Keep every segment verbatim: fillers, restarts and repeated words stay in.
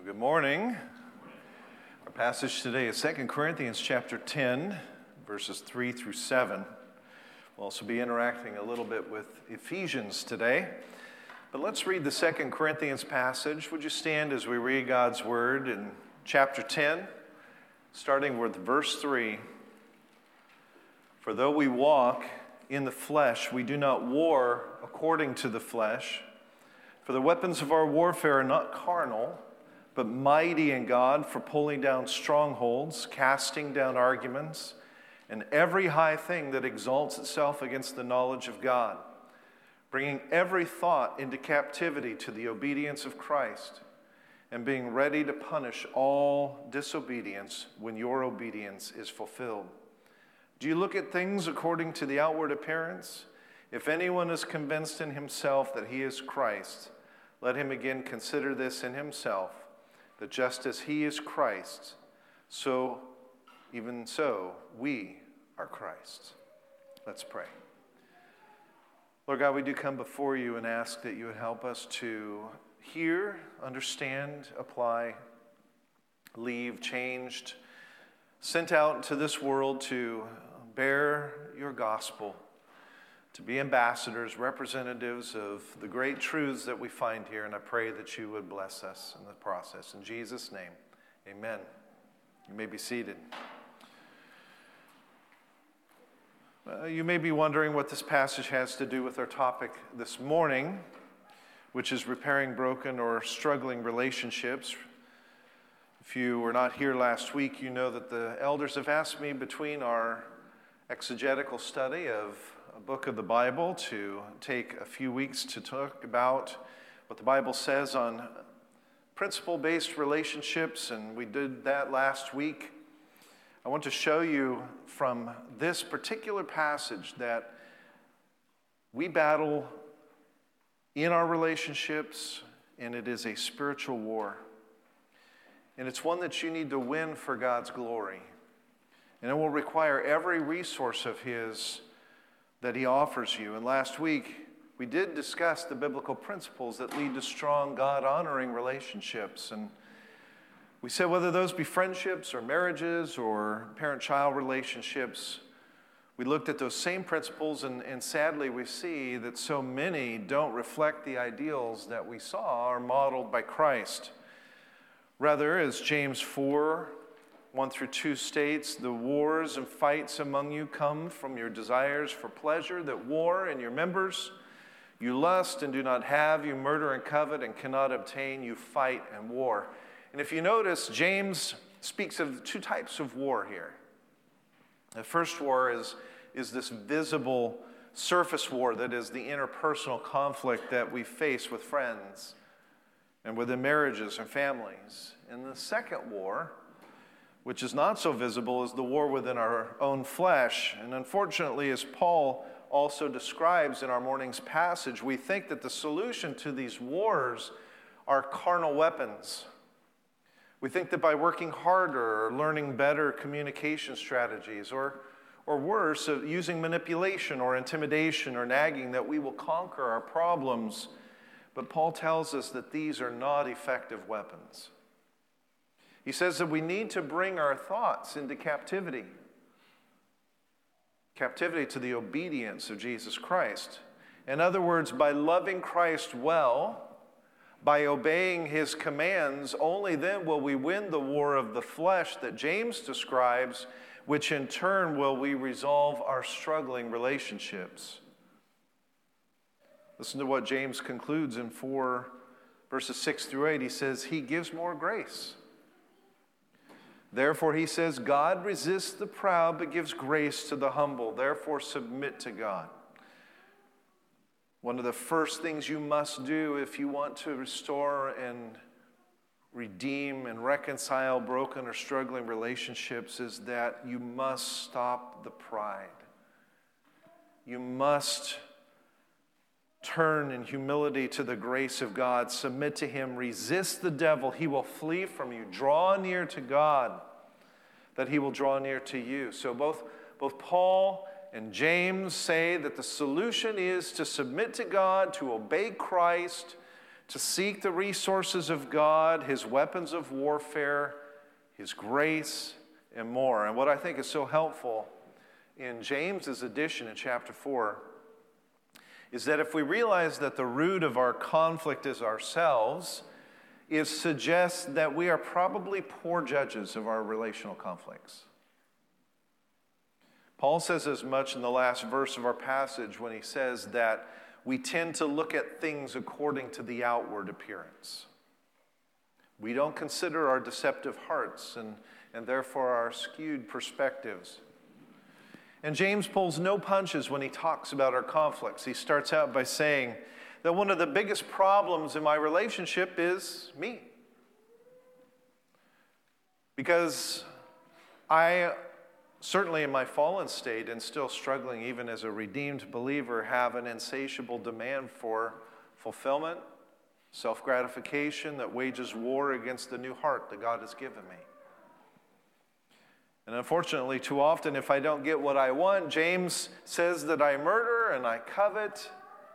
Good morning. Our passage today is Second Corinthians chapter ten, verses three through seven. We'll also be interacting a little bit with Ephesians today. But let's read the Second Corinthians passage. Would you stand as we read God's word in chapter ten, starting with verse three. For though we walk in the flesh, we do not war according to the flesh. For the weapons of our warfare are not carnal, but mighty in God for pulling down strongholds, casting down arguments, and every high thing that exalts itself against the knowledge of God, bringing every thought into captivity to the obedience of Christ, and being ready to punish all disobedience when your obedience is fulfilled. Do you look at things according to the outward appearance? If anyone is convinced in himself that he is Christ, let him again consider this in himself, that just as he is Christ, so even so we are Christ. Let's pray. Lord God, we do come before you and ask that you would help us to hear, understand, apply, leave changed, sent out into this world to bear your gospel, to be ambassadors, representatives of the great truths that we find here, and I pray that you would bless us in the process. In Jesus' name, amen. You may be seated. Uh, you may be wondering what this passage has to do with our topic this morning, which is repairing broken or struggling relationships. If you were not here last week, you know that the elders have asked me between our exegetical study of a book of the Bible to take a few weeks to talk about what the Bible says on principle-based relationships, and we did that last week. I want to show you from this particular passage that we battle in our relationships, and it is a spiritual war. And it's one that you need to win for God's glory. And it will require every resource of His that He offers you. And last week, we did discuss the biblical principles that lead to strong, God-honoring relationships. And we said whether those be friendships or marriages or parent-child relationships, we looked at those same principles, and, and sadly we see that so many don't reflect the ideals that we saw are modeled by Christ. Rather, as James four, one through two states, the wars and fights among you come from your desires for pleasure that war in your members. You lust and do not have, you murder and covet and cannot obtain, you fight and war. And if you notice, James speaks of two types of war here. The first war is, is this visible surface war that is the interpersonal conflict that we face with friends and within marriages and families. And the second war, which is not so visible, is the war within our own flesh. And unfortunately, as Paul also describes in our morning's passage, we think that the solution to these wars are carnal weapons. We think that by working harder or learning better communication strategies, or, or worse, using manipulation or intimidation or nagging, that we will conquer our problems. But Paul tells us that these are not effective weapons. He says that we need to bring our thoughts into captivity. Captivity to the obedience of Jesus Christ. In other words, by loving Christ well, by obeying His commands, only then will we win the war of the flesh that James describes, which in turn will we resolve our struggling relationships. Listen to what James concludes in four verses six through eight. He says, He gives more grace. Therefore, he says, God resists the proud, but gives grace to the humble. Therefore, submit to God. One of the first things you must do if you want to restore and redeem and reconcile broken or struggling relationships is that you must stop the pride. You must turn in humility to the grace of God. Submit to Him. Resist the devil. He will flee from you. Draw near to God, that He will draw near to you. So both, both Paul and James say that the solution is to submit to God, to obey Christ, to seek the resources of God, his weapons of warfare, his grace, and more. And what I think is so helpful in James's edition in chapter four is that if we realize that the root of our conflict is ourselves, it suggests that we are probably poor judges of our relational conflicts. Paul says as much in the last verse of our passage when he says that we tend to look at things according to the outward appearance. We don't consider our deceptive hearts and, and therefore our skewed perspectives. And James pulls no punches when he talks about our conflicts. He starts out by saying that one of the biggest problems in my relationship is me. Because I, certainly in my fallen state and still struggling even as a redeemed believer, have an insatiable demand for fulfillment, self-gratification that wages war against the new heart that God has given me. And unfortunately, too often, if I don't get what I want, James says that I murder and I covet.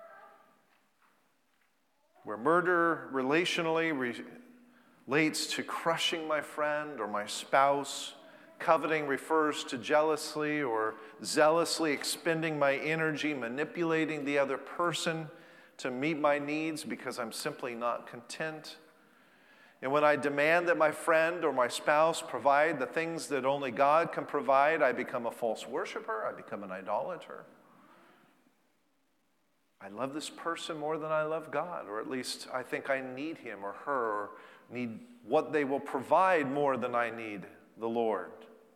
Where murder relationally re- relates to crushing my friend or my spouse, coveting refers to jealously or zealously expending my energy, manipulating the other person to meet my needs because I'm simply not content. And when I demand that my friend or my spouse provide the things that only God can provide, I become a false worshiper, I become an idolater. I love this person more than I love God, or at least I think I need him or her, or need what they will provide more than I need the Lord.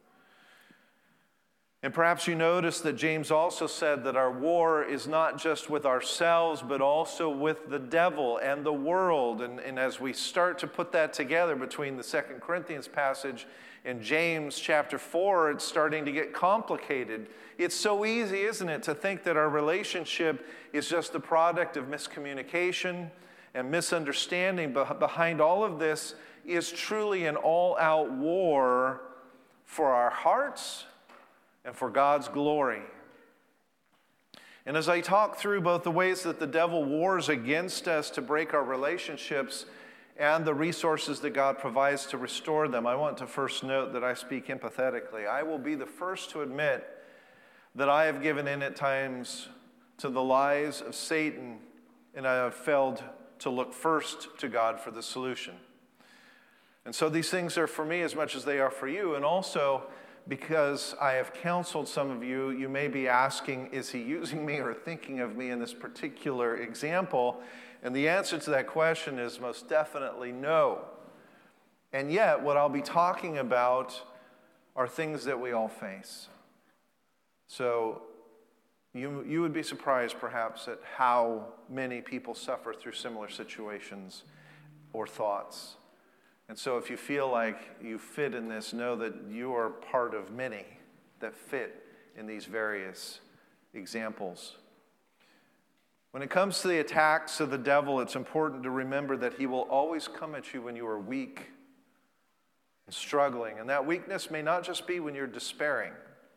And perhaps you notice that James also said that our war is not just with ourselves, but also with the devil and the world. And, and as we start to put that together between the Second Corinthians passage and James chapter four, it's starting to get complicated. It's so easy, isn't it, to think that our relationship is just the product of miscommunication and misunderstanding. But behind all of this is truly an all-out war for our hearts and for God's glory. And as I talk through both the ways that the devil wars against us to break our relationships and the resources that God provides to restore them, I want to first note that I speak empathetically. I will be the first to admit that I have given in at times to the lies of Satan, and I have failed to look first to God for the solution. And so these things are for me as much as they are for you, and also because I have counseled some of you, you may be asking, is he using me or thinking of me in this particular example? And the answer to that question is most definitely no. And yet, what I'll be talking about are things that we all face. So you, you would be surprised perhaps at how many people suffer through similar situations or thoughts. And so if you feel like you fit in this, know that you are part of many that fit in these various examples. When it comes to the attacks of the devil, it's important to remember that he will always come at you when you are weak and struggling. And that weakness may not just be when you're despairing.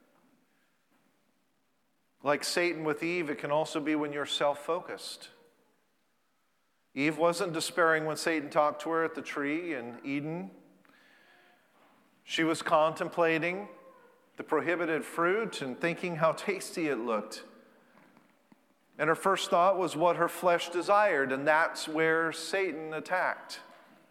Like Satan with Eve, it can also be when you're self-focused. Eve wasn't despairing when Satan talked to her at the tree in Eden. She was contemplating the prohibited fruit and thinking how tasty it looked. And her first thought was what her flesh desired, and that's where Satan attacked.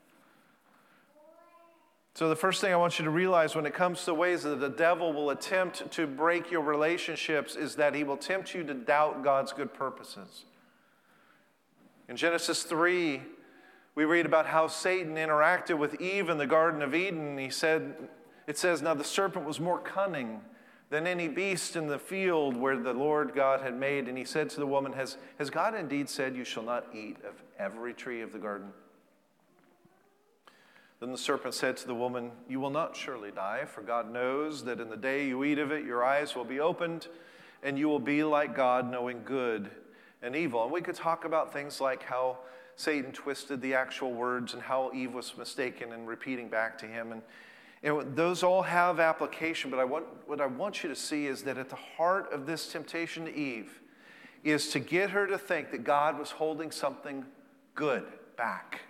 So the first thing I want you to realize when it comes to ways that the devil will attempt to break your relationships is that he will tempt you to doubt God's good purposes. In Genesis three, we read about how Satan interacted with Eve in the Garden of Eden. He said, it says, now the serpent was more cunning than any beast in the field where the Lord God had made. And he said to the woman, has, has God indeed said you shall not eat of every tree of the garden? Then the serpent said to the woman, you will not surely die, for God knows that in the day you eat of it, your eyes will be opened, and you will be like God, knowing good and evil. And we could talk about things like how Satan twisted the actual words and how Eve was mistaken and repeating back to him. And, and those all have application, but I want, what I want you to see is that at the heart of this temptation to Eve is to get her to think that God was holding something good back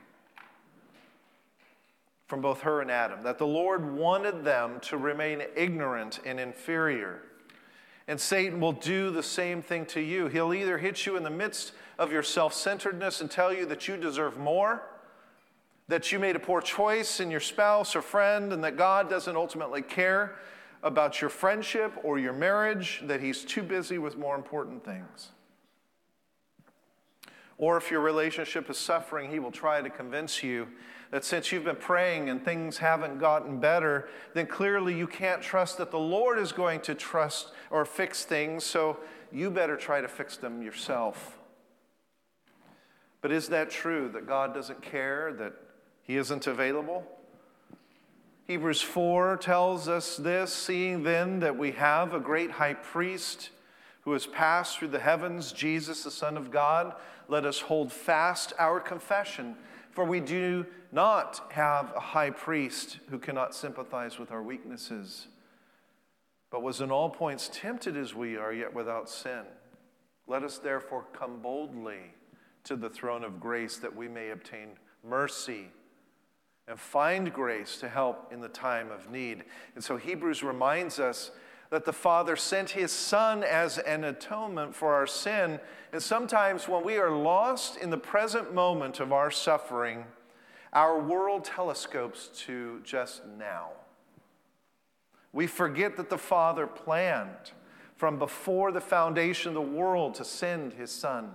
from both her and Adam, that the Lord wanted them to remain ignorant and inferior. And Satan will do the same thing to you. He'll either hit you in the midst of your self-centeredness and tell you that you deserve more, that you made a poor choice in your spouse or friend, and that God doesn't ultimately care about your friendship or your marriage, that he's too busy with more important things. Or if your relationship is suffering, he will try to convince you that since you've been praying and things haven't gotten better, then clearly you can't trust that the Lord is going to trust or fix things, so you better try to fix them yourself. But is that true, that God doesn't care, that he isn't available? Hebrews four tells us this, seeing then that we have a great high priest who has passed through the heavens, Jesus, the Son of God, let us hold fast our confession. For we do not have a high priest who cannot sympathize with our weaknesses, but was in all points tempted as we are, yet without sin. Let us therefore come boldly to the throne of grace, that we may obtain mercy and find grace to help in the time of need. And so Hebrews reminds us that the Father sent his Son as an atonement for our sin. And sometimes when we are lost in the present moment of our suffering, our world telescopes to just now. We forget that the Father planned from before the foundation of the world to send his Son.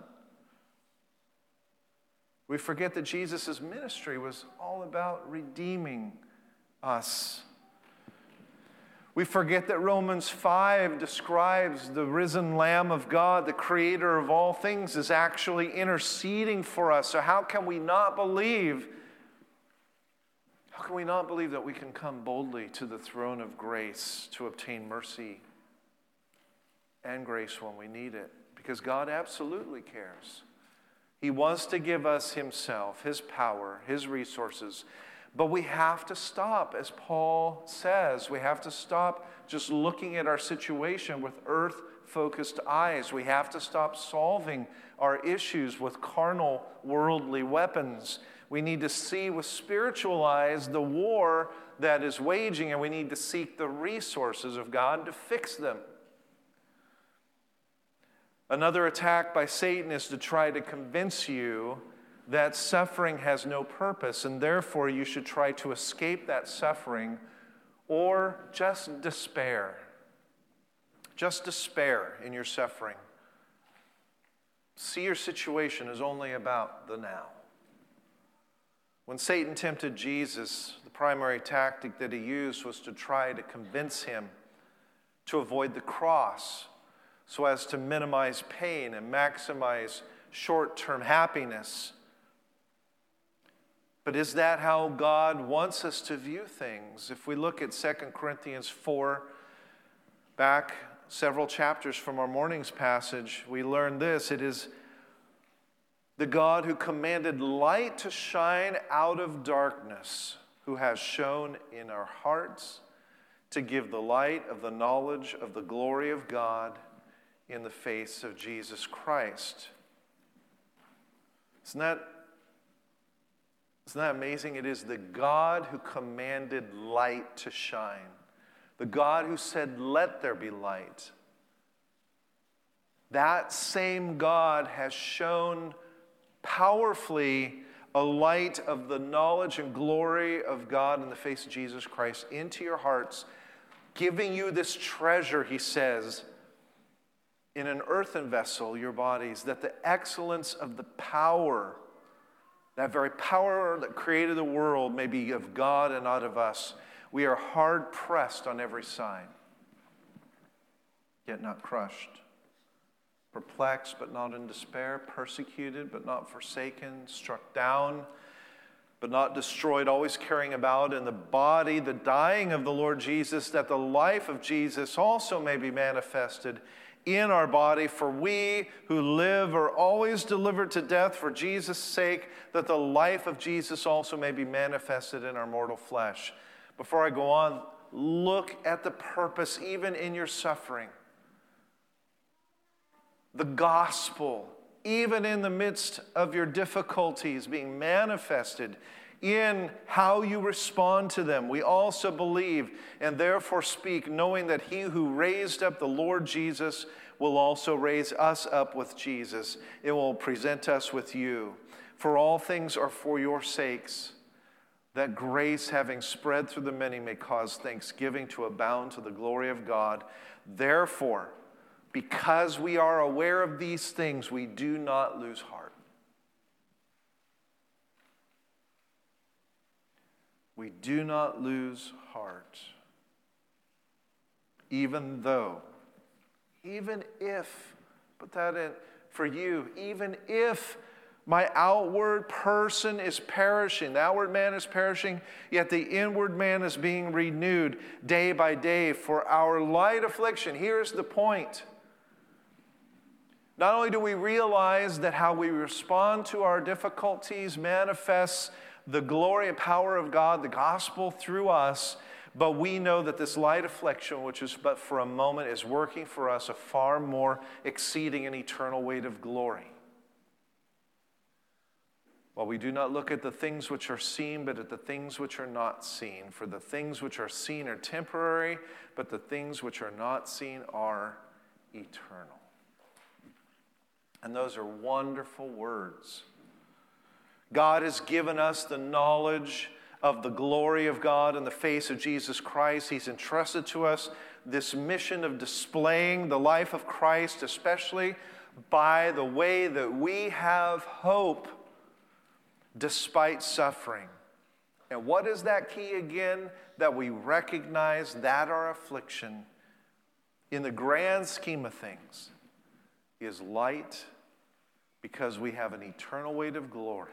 We forget that Jesus' ministry was all about redeeming us. We forget that Romans five describes the risen Lamb of God, the creator of all things, is actually interceding for us. So how can we not believe, how can we not believe that we can come boldly to the throne of grace to obtain mercy and grace when we need it? Because God absolutely cares. He wants to give us himself, his power, his resources. But we have to stop, as Paul says, we have to stop just looking at our situation with earth-focused eyes. We have to stop solving our issues with carnal, worldly weapons. We need to see with spiritual eyes the war that is waging, and we need to seek the resources of God to fix them. Another attack by Satan is to try to convince you that suffering has no purpose, and therefore you should try to escape that suffering or just despair. Just despair in your suffering. See your situation as only about the now. When Satan tempted Jesus, the primary tactic that he used was to try to convince him to avoid the cross so as to minimize pain and maximize short-term happiness. But is that how God wants us to view things? If we look at Second Corinthians four, back several chapters from our morning's passage, we learn this. It is the God who commanded light to shine out of darkness, who has shone in our hearts to give the light of the knowledge of the glory of God in the face of Jesus Christ. Isn't that Isn't that amazing? It is the God who commanded light to shine. The God who said, "Let there be light." That same God has shown powerfully a light of the knowledge and glory of God in the face of Jesus Christ into your hearts, giving you this treasure, he says, in an earthen vessel, your bodies, that the excellence of the power, that very power that created the world, may be of God and not of us. We are hard pressed on every side, yet not crushed. Perplexed, but not in despair. Persecuted, but not forsaken. Struck down, but not destroyed. Always carrying about in the body the dying of the Lord Jesus, that the life of Jesus also may be manifested in our body. For we who live are always delivered to death for Jesus' sake, that the life of Jesus also may be manifested in our mortal flesh. Before I go on, look at the purpose even in your suffering. The gospel even in the midst of your difficulties being manifested in how you respond to them. We also believe and therefore speak, knowing that he who raised up the Lord Jesus will also raise us up with Jesus. It will present us with you. For all things are for your sakes, that grace, having spread through the many, may cause thanksgiving to abound to the glory of God. Therefore, because we are aware of these things, we do not lose heart. We do not lose heart. Even though, even if, put that in for you, even if my outward person is perishing, the outward man is perishing, yet the inward man is being renewed day by day. For our light affliction, here's the point. Not only do we realize that how we respond to our difficulties manifests the glory and power of God, the gospel through us, but we know that this light affliction, which is but for a moment, is working for us a far more exceeding and eternal weight of glory. While we do not look at the things which are seen, but at the things which are not seen. For the things which are seen are temporary, but the things which are not seen are eternal. And those are wonderful words. God has given us the knowledge of the glory of God in the face of Jesus Christ. He's entrusted to us this mission of displaying the life of Christ, especially by the way that we have hope despite suffering. And what is that key again? That we recognize that our affliction, in the grand scheme of things, is light because we have an eternal weight of glory.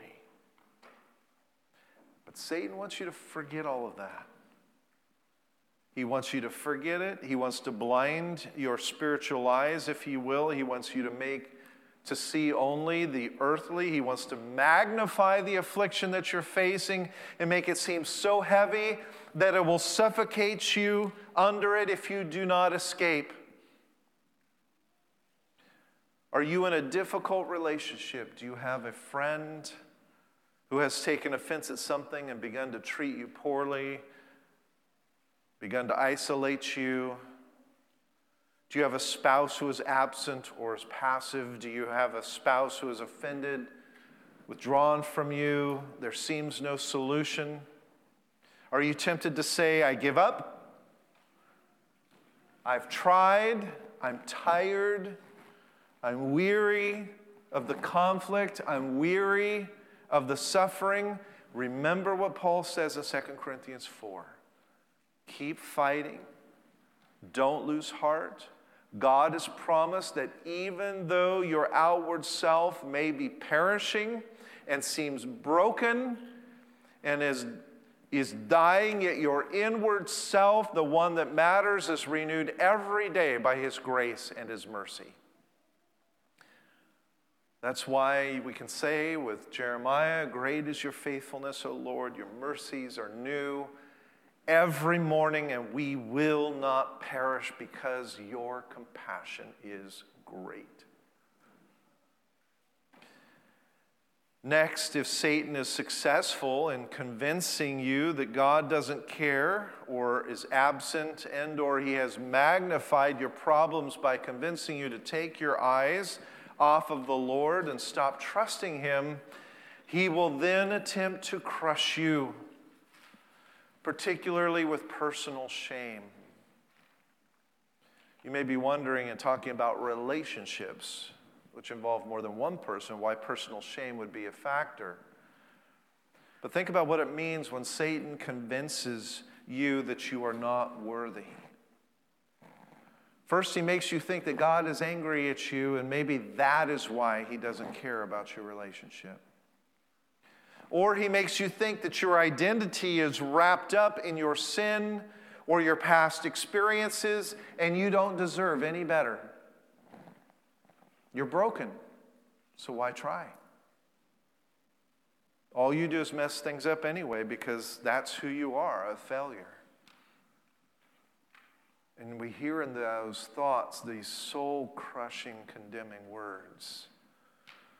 But Satan wants you to forget all of that. He wants you to forget it. He wants to blind your spiritual eyes, if you will. He wants you to make, to see only the earthly. He wants to magnify the affliction that you're facing and make it seem so heavy that it will suffocate you under it if you do not escape. Are you in a difficult relationship? Do you have a friend who has taken offense at something and begun to treat you poorly, begun to isolate you? Do you have a spouse who is absent or is passive? Do you have a spouse who is offended, withdrawn from you? There seems no solution. Are you tempted to say, I give up? I've tried. I'm tired. I'm weary of the conflict. I'm weary of the suffering. Remember what Paul says in Second Corinthians four. Keep fighting. Don't lose heart. God has promised that even though your outward self may be perishing and seems broken and is, is dying, yet your inward self, the one that matters, is renewed every day by his grace and his mercy. That's why we can say with Jeremiah, great is your faithfulness, O Lord, your mercies are new every morning, and we will not perish because your compassion is great. Next, if Satan is successful in convincing you that God doesn't care or is absent, and or he has magnified your problems by convincing you to take your eyes off of the Lord and stop trusting him, he will then attempt to crush you, particularly with personal shame. You may be wondering and talking about relationships, which involve more than one person, why personal shame would be a factor. But think about what it means when Satan convinces you that you are not worthy. First, he makes you think that God is angry at you, and maybe that is why he doesn't care about your relationship. Or he makes you think that your identity is wrapped up in your sin or your past experiences, and you don't deserve any better. You're broken, so why try? All you do is mess things up anyway because that's who you are, a failure. And we hear in those thoughts these soul-crushing, condemning words.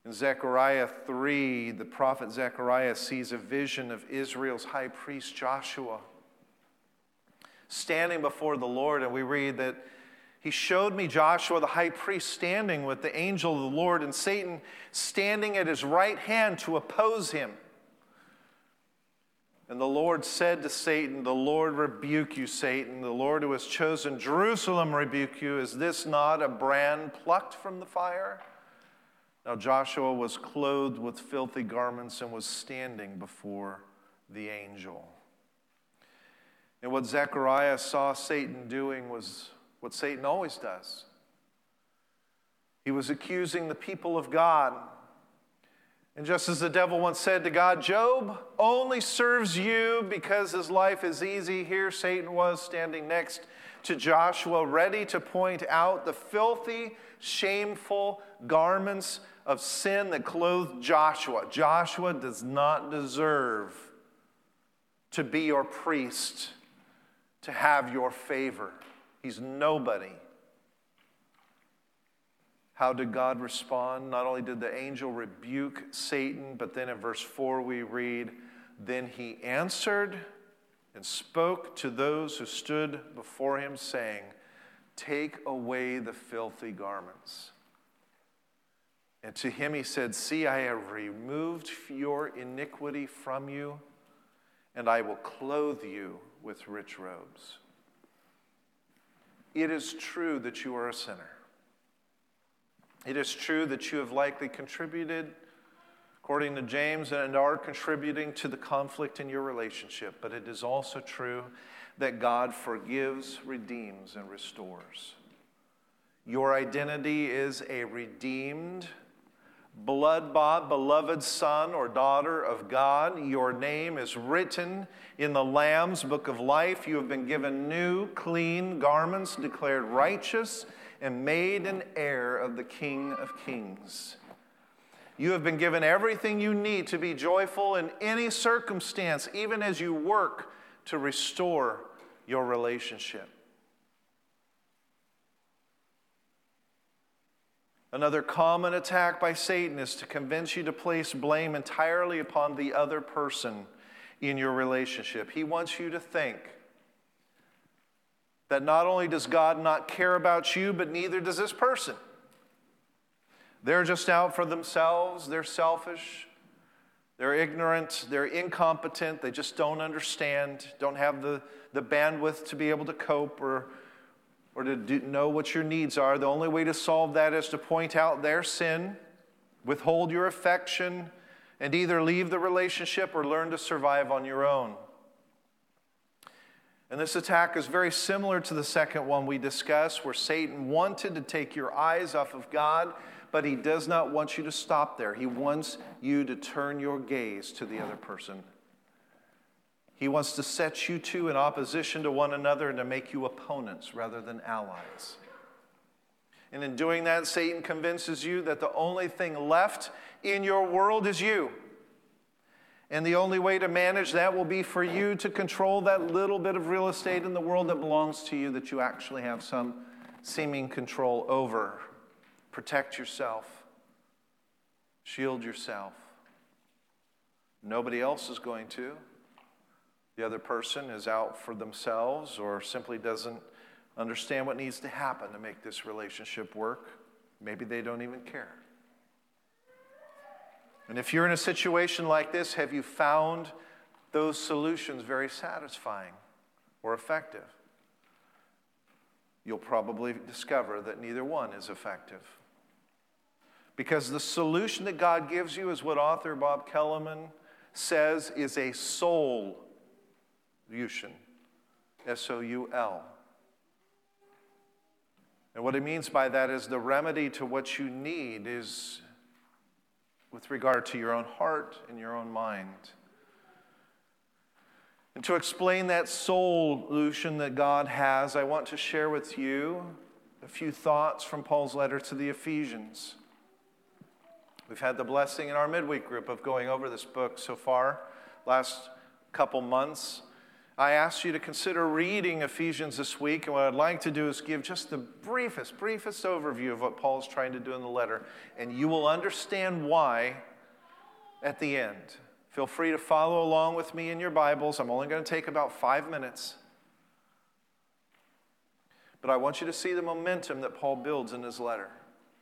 In Zechariah three, the prophet Zechariah sees a vision of Israel's high priest Joshua standing before the Lord, and we read that he showed me Joshua, the high priest, standing with the angel of the Lord, and Satan standing at his right hand to oppose him. And the Lord said to Satan, "The Lord rebuke you, Satan. The Lord who has chosen Jerusalem rebuke you. Is this not a brand plucked from the fire?" Now Joshua was clothed with filthy garments and was standing before the angel. And what Zechariah saw Satan doing was what Satan always does. He was accusing the people of God. And just as the devil once said to God, "Job only serves you because his life is easy," here Satan was standing next to Joshua, ready to point out the filthy, shameful garments of sin that clothed Joshua. Joshua does not deserve to be your priest, to have your favor. He's nobody. How did God respond? Not only did the angel rebuke Satan, but then in verse four we read, "Then he answered and spoke to those who stood before him, saying, 'Take away the filthy garments.' And to him he said, 'See, I have removed your iniquity from you, and I will clothe you with rich robes.'" It is true that you are a sinner. It is true that you have likely contributed, according to James, and are contributing to the conflict in your relationship. But it is also true that God forgives, redeems, and restores. Your identity is a redeemed, blood-bought, beloved son or daughter of God. Your name is written in the Lamb's book of life. You have been given new, clean garments, declared righteous, and made an heir of the King of Kings. You have been given everything you need to be joyful in any circumstance, even as you work to restore your relationship. Another common attack by Satan is to convince you to place blame entirely upon the other person in your relationship. He wants you to think that not only does God not care about you, but neither does this person. They're just out for themselves. They're selfish. They're ignorant. They're incompetent. They just don't understand, don't have the, the bandwidth to be able to cope or, or to do, know what your needs are. The only way to solve that is to point out their sin, withhold your affection, and either leave the relationship or learn to survive on your own. And this attack is very similar to the second one we discussed, where Satan wanted to take your eyes off of God, but he does not want you to stop there. He wants you to turn your gaze to the other person. He wants to set you two in opposition to one another and to make you opponents rather than allies. And in doing that, Satan convinces you that the only thing left in your world is you. And the only way to manage that will be for you to control that little bit of real estate in the world that belongs to you, that you actually have some seeming control over. Protect yourself. Shield yourself. Nobody else is going to. The other person is out for themselves or simply doesn't understand what needs to happen to make this relationship work. Maybe they don't even care. And if you're in a situation like this, have you found those solutions very satisfying or effective? You'll probably discover that neither one is effective. Because the solution that God gives you is what author Bob Kellerman says is a soul solution. S O U L. And what he means by that is the remedy to what you need is with regard to your own heart and your own mind. And to explain that solution that God has, I want to share with you a few thoughts from Paul's letter to the Ephesians. We've had the blessing in our midweek group of going over this book so far, last couple months. I asked you to consider reading Ephesians this week, and what I'd like to do is give just the briefest, briefest overview of what Paul is trying to do in the letter, and you will understand why at the end. Feel free to follow along with me in your Bibles. I'm only going to take about five minutes. But I want you to see the momentum that Paul builds in his letter.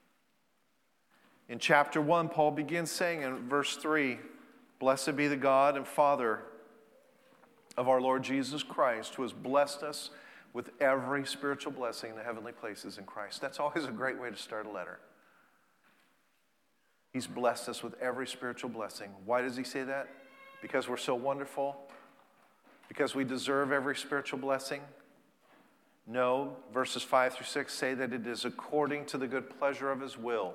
In chapter one, Paul begins saying in verse three, "Blessed be the God and Father of our Lord Jesus Christ, who has blessed us with every spiritual blessing in the heavenly places in Christ." That's always a great way to start a letter. He's blessed us with every spiritual blessing. Why does he say that? Because we're so wonderful? Because we deserve every spiritual blessing? No. Verses five through six say that it is according to the good pleasure of his will,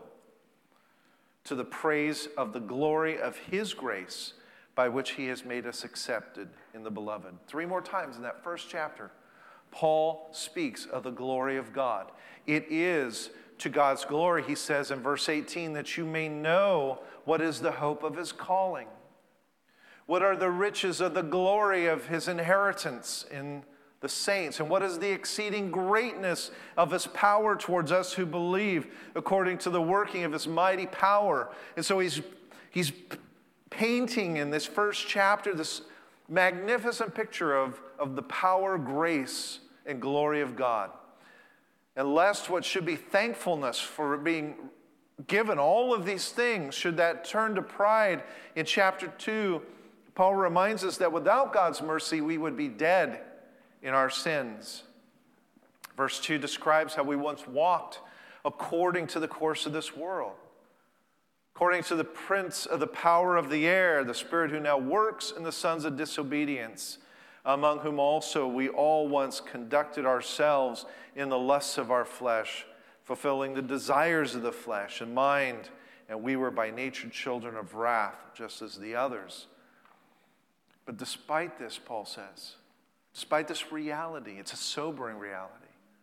to the praise of the glory of his grace, by which he has made us accepted in the beloved. Three more times in that first chapter, Paul speaks of the glory of God. It is to God's glory, he says in verse eighteen, that you may know what is the hope of his calling. What are the riches of the glory of his inheritance in the saints? And what is the exceeding greatness of his power towards us who believe, according to the working of his mighty power? And so he's he's painting in this first chapter this magnificent picture of, of the power, grace, and glory of God. And lest what should be thankfulness for being given all of these things, should that turn to pride in chapter two, Paul reminds us that without God's mercy, we would be dead in our sins. Verse two describes how we once walked according to the course of this world, according to the prince of the power of the air, the spirit who now works in the sons of disobedience, among whom also we all once conducted ourselves in the lusts of our flesh, fulfilling the desires of the flesh and mind, and we were by nature children of wrath, just as the others. But despite this, Paul says, despite this reality, it's a sobering reality,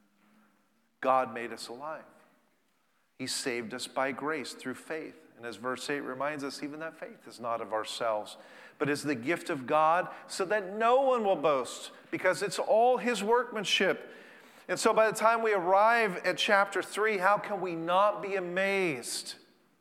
God made us alive. He saved us by grace through faith. And as verse eight reminds us, even that faith is not of ourselves, but is the gift of God, so that no one will boast, because it's all his workmanship. And so by the time we arrive at chapter three, how can we not be amazed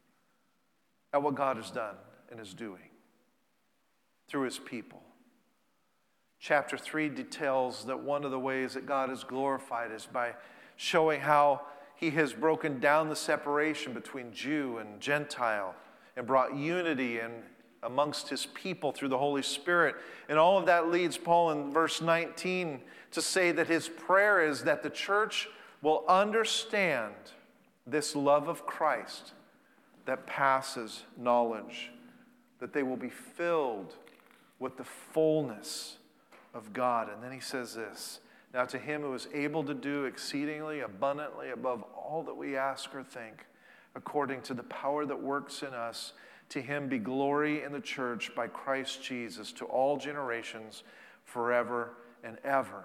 at what God has done and is doing through his people? Chapter three details that one of the ways that God is glorified is by showing how he has broken down the separation between Jew and Gentile and brought unity in amongst his people through the Holy Spirit. And all of that leads Paul in verse nineteen to say that his prayer is that the church will understand this love of Christ that passes knowledge, that they will be filled with the fullness of God. And then he says this, "Now to him who is able to do exceedingly abundantly above all that we ask or think, according to the power that works in us, to him be glory in the church by Christ Jesus to all generations forever and ever."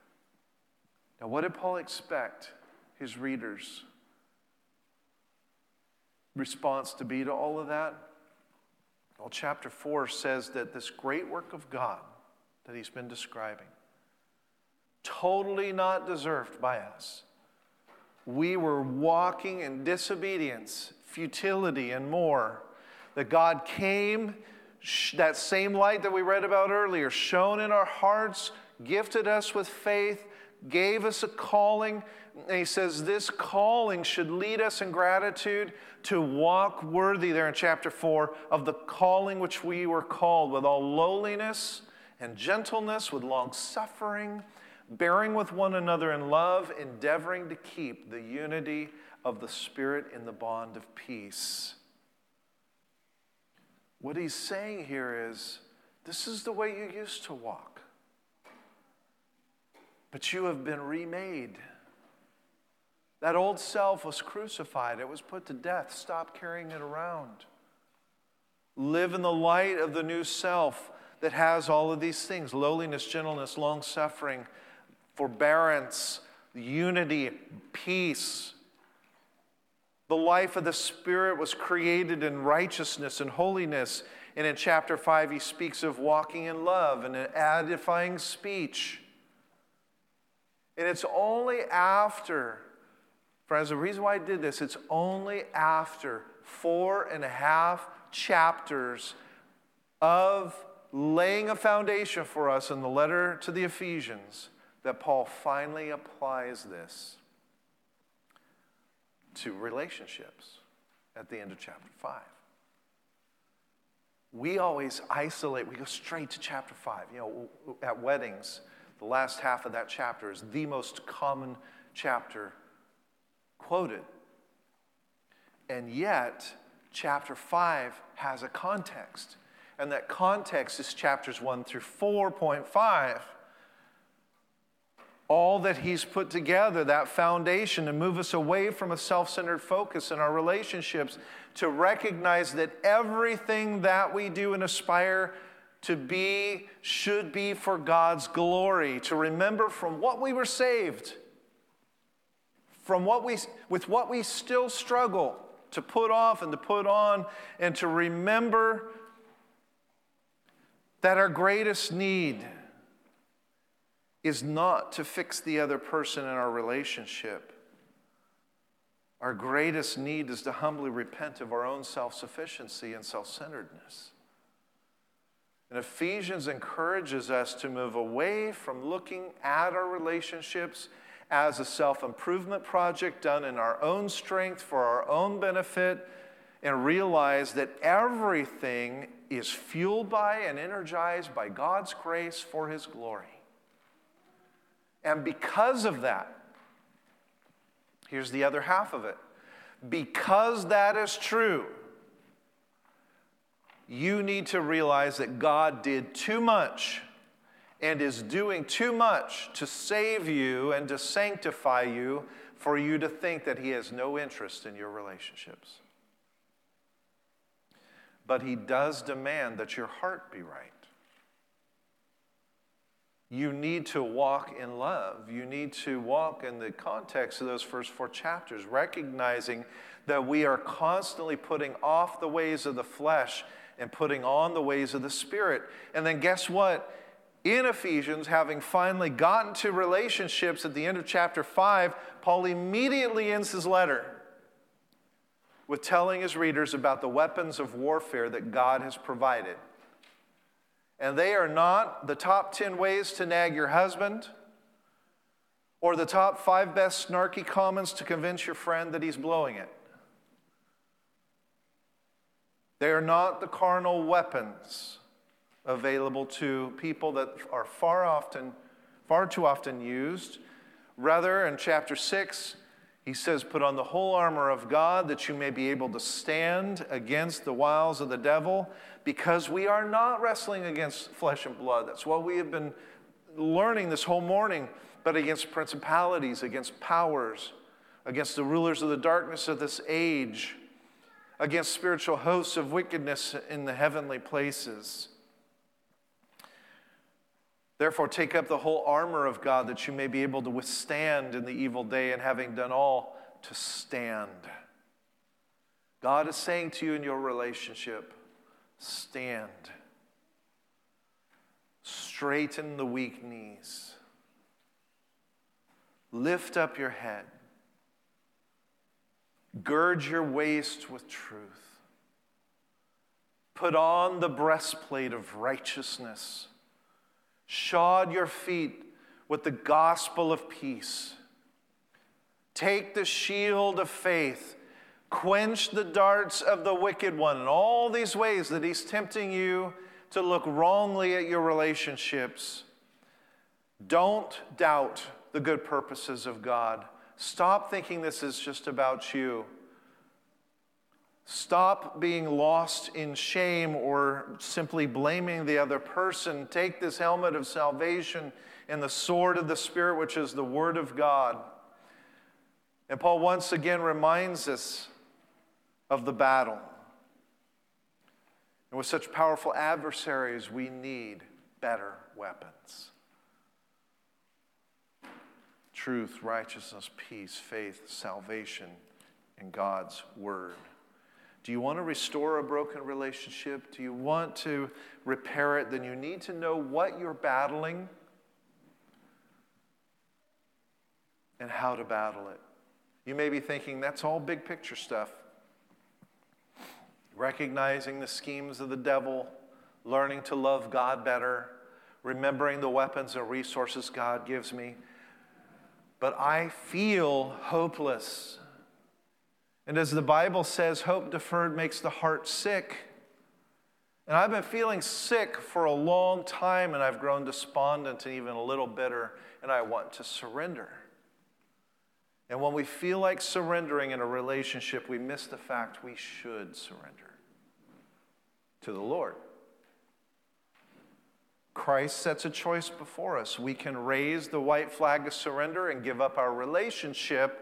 Now, what did Paul expect his readers' response to be to all of that? Well, chapter four says that this great work of God that he's been describing, totally not deserved by us. We were walking in disobedience, futility, and more. That God came, that same light that we read about earlier, shone in our hearts, gifted us with faith, gave us a calling. And he says this calling should lead us in gratitude to walk worthy, there in chapter four, of the calling which we were called, with all lowliness and gentleness, with long suffering, bearing with one another in love, endeavoring to keep the unity of the Spirit in the bond of peace. What he's saying here is, this is the way you used to walk. But you have been remade. That old self was crucified. It was put to death. Stop carrying it around. Live in the light of the new self that has all of these things: lowliness, gentleness, long-suffering, forbearance, unity, peace. The life of the Spirit was created in righteousness and holiness. And in chapter five, he speaks of walking in love and an edifying speech. And it's only after, friends, the reason why I did this, it's only after four and a half chapters of laying a foundation for us in the letter to the Ephesians that Paul finally applies this to relationships at the end of chapter five. We always isolate, we go straight to chapter five. You know, at weddings, the last half of that chapter is the most common chapter quoted. And yet, chapter five has a context. And that context is chapters one through four point five. All that he's put together, that foundation, to move us away from a self-centered focus in our relationships, to recognize that everything that we do and aspire to be should be for God's glory, to remember from what we were saved, from what we, with what we still struggle to put off and to put on, and to remember that our greatest need is not to fix the other person in our relationship. Our greatest need is to humbly repent of our own self-sufficiency and self-centeredness. And Ephesians encourages us to move away from looking at our relationships as a self-improvement project done in our own strength for our own benefit, and realize that everything is fueled by and energized by God's grace for his glory. And because of that, here's the other half of it. Because that is true, you need to realize that God did too much and is doing too much to save you and to sanctify you for you to think that he has no interest in your relationships. But he does demand that your heart be right. You need to walk in love. You need to walk in the context of those first four chapters, recognizing that we are constantly putting off the ways of the flesh and putting on the ways of the Spirit. And then guess what? In Ephesians, having finally gotten to relationships at the end of chapter five, Paul immediately ends his letter with telling his readers about the weapons of warfare that God has provided. And they are not the top ten ways to nag your husband or the top five best snarky comments to convince your friend that he's blowing it. They are not the carnal weapons available to people that are far often, far too often used. Rather, in chapter six, he says, put on the whole armor of God that you may be able to stand against the wiles of the devil, because we are not wrestling against flesh and blood. That's what we have been learning this whole morning, but against principalities, against powers, against the rulers of the darkness of this age, against spiritual hosts of wickedness in the heavenly places. Therefore, take up the whole armor of God that you may be able to withstand in the evil day, and having done all, to stand. God is saying to you in your relationship, stand. Straighten the weak knees. Lift up your head. Gird your waist with truth. Put on the breastplate of righteousness. Shod your feet with the gospel of peace. Take the shield of faith. Quench the darts of the wicked one. In all these ways that he's tempting you to look wrongly at your relationships. Don't doubt the good purposes of God. Stop thinking this is just about you. Stop being lost in shame or simply blaming the other person. Take this helmet of salvation and the sword of the Spirit, which is the Word of God. And Paul once again reminds us of the battle. And with such powerful adversaries, we need better weapons. Truth, righteousness, peace, faith, salvation, in God's Word. Do you want to restore a broken relationship? Do you want to repair it? Then you need to know what you're battling and how to battle it. You may be thinking, that's all big picture stuff. Recognizing the schemes of the devil, learning to love God better, remembering the weapons and resources God gives me. But I feel hopeless. And as the Bible says, hope deferred makes the heart sick. And I've been feeling sick for a long time, and I've grown despondent and even a little bitter, and I want to surrender. And when we feel like surrendering in a relationship, we miss the fact we should surrender to the Lord. Christ sets a choice before us. We can raise the white flag of surrender and give up our relationship,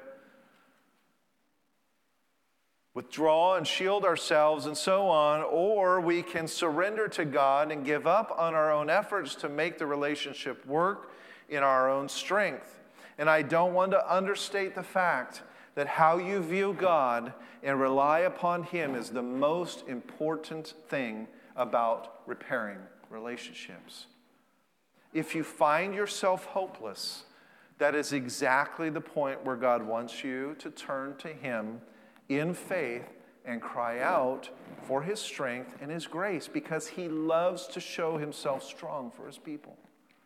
withdraw and shield ourselves and so on, or we can surrender to God and give up on our own efforts to make the relationship work in our own strength. And I don't want to understate the fact that how you view God and rely upon Him is the most important thing about repairing relationships. If you find yourself hopeless, that is exactly the point where God wants you to turn to Him in faith and cry out for His strength and His grace, because He loves to show Himself strong for His people.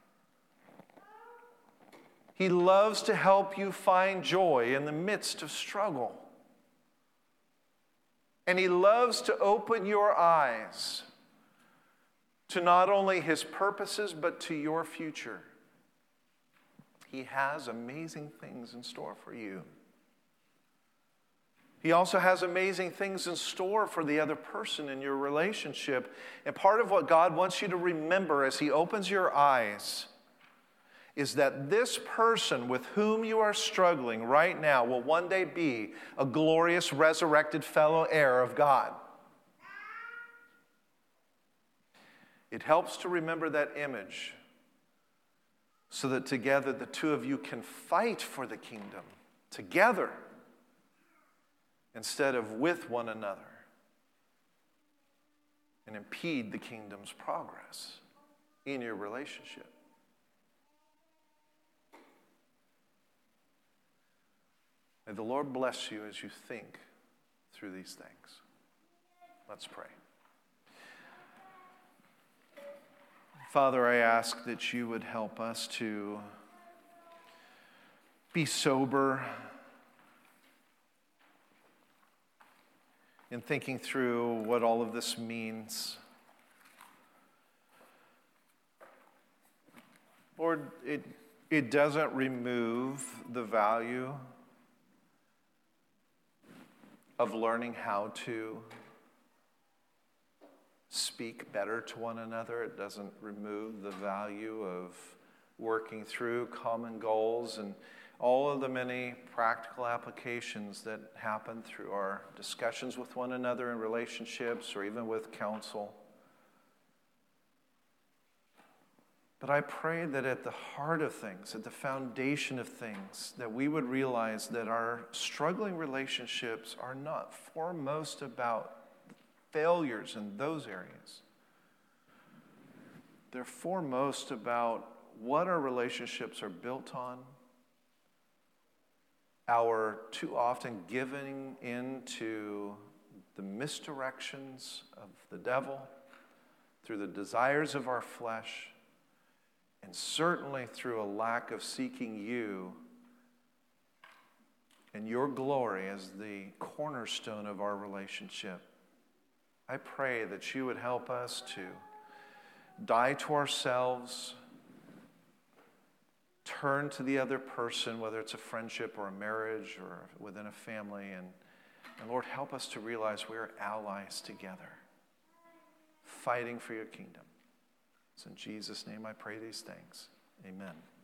He loves to help you find joy in the midst of struggle. And He loves to open your eyes to not only His purposes, but to your future. He has amazing things in store for you. He also has amazing things in store for the other person in your relationship. And part of what God wants you to remember as He opens your eyes is that this person with whom you are struggling right now will one day be a glorious resurrected fellow heir of God. It helps to remember that image so that together the two of you can fight for the kingdom together instead of with one another and impede the kingdom's progress in your relationship. May the Lord bless you as you think through these things. Let's pray. Father, I ask that you would help us to be sober in thinking through what all of this means. Lord, it, it doesn't remove the value of learning how to speak better to one another. It doesn't remove the value of working through common goals and all of the many practical applications that happen through our discussions with one another in relationships or even with counsel. But I pray that at the heart of things, at the foundation of things, that we would realize that our struggling relationships are not foremost about failures in those areas. They're foremost about what our relationships are built on, our too often giving into the misdirections of the devil through the desires of our flesh, and certainly through a lack of seeking you and your glory as the cornerstone of our relationship. I pray that you would help us to die to ourselves, turn to the other person, whether it's a friendship or a marriage or within a family, and, and Lord, help us to realize we are allies together, fighting for your kingdom. It's in Jesus' name I pray these things. Amen.